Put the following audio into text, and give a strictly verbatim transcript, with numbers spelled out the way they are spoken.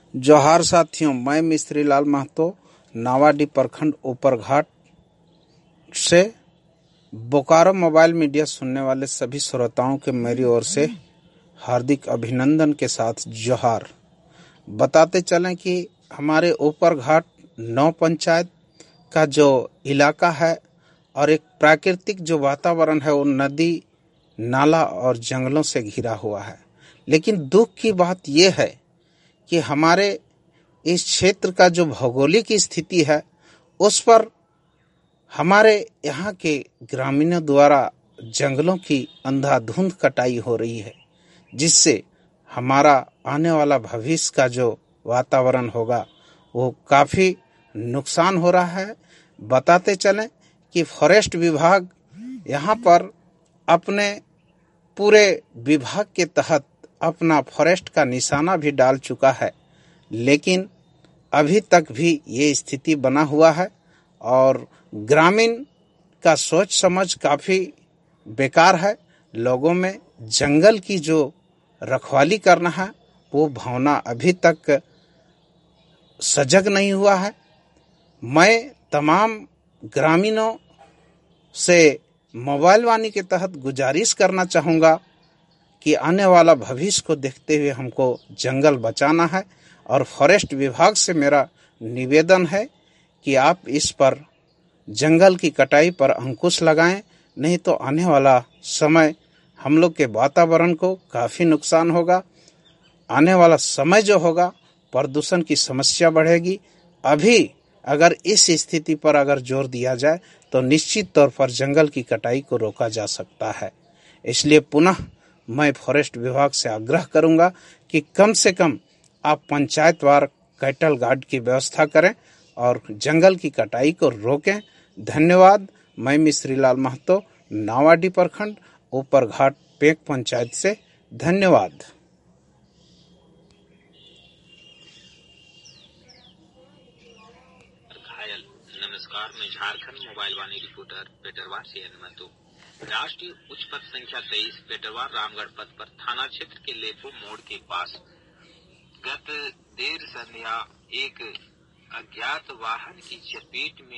जोहार साथियों, मैं मिस्त्री लाल महतो नावाडीह प्रखंड ऊपरघाट से बोकारो मोबाइल मीडिया सुनने वाले सभी श्रोताओं के मेरी ओर से हार्दिक अभिनंदन के साथ जोहार। बताते चलें कि हमारे ऊपरघाट नौ पंचायत का जो इलाका है और एक प्राकृतिक जो वातावरण है वो नदी, नाला और जंगलों से घिरा हुआ है। लेकिन दुख की बात यह है कि हमारे इस क्षेत्र का जो भौगोलिक स्थिति है उस पर हमारे यहाँ के ग्रामीणों द्वारा जंगलों की अंधाधुंध कटाई हो रही है, जिससे हमारा आने वाला भविष्य का जो वातावरण होगा वो काफ़ी नुकसान हो रहा है। बताते चलें कि फॉरेस्ट विभाग यहाँ पर अपने पूरे विभाग के तहत अपना फॉरेस्ट का निशाना भी डाल चुका है, लेकिन अभी तक भी ये स्थिति बना हुआ है और ग्रामीण का सोच समझ काफ़ी बेकार है। लोगों में जंगल की जो रखवाली करना है वो भावना अभी तक सजग नहीं हुआ है। मैं तमाम ग्रामीणों से मोबाइल वाणी के तहत गुजारिश करना चाहूँगा कि आने वाला भविष्य को देखते हुए हमको जंगल बचाना है और फॉरेस्ट विभाग से मेरा निवेदन है कि आप इस पर जंगल की कटाई पर अंकुश लगाएं, नहीं तो आने वाला समय हम लोग के वातावरण को काफ़ी नुकसान होगा। आने वाला समय जो होगा प्रदूषण की समस्या बढ़ेगी। अभी अगर इस स्थिति पर अगर जोर दिया जाए तो निश्चित तौर पर जंगल की कटाई को रोका जा सकता है। इसलिए पुनः मैं फॉरेस्ट विभाग से आग्रह करूंगा कि कम से कम आप पंचायतवार कैटल गार्ड की व्यवस्था करें और जंगल की कटाई को रोकें। धन्यवाद। मैं मिस्त्री लाल महतो नावाडीह प्रखंड ऊपरघाट पेक पंचायत से। धन्यवाद। नमस्कार, मैं झारखंड मोबाइल वाणी रिपोर्टर पेटरवार से हनुमंतु। राष्ट्रीय उच्च पथ संख्या तेईस पेटरवार रामगढ़ पथ पर थाना क्षेत्र के लेपो मोड़ के पास गत देर संध्या एक अज्ञात वाहन की चपेट में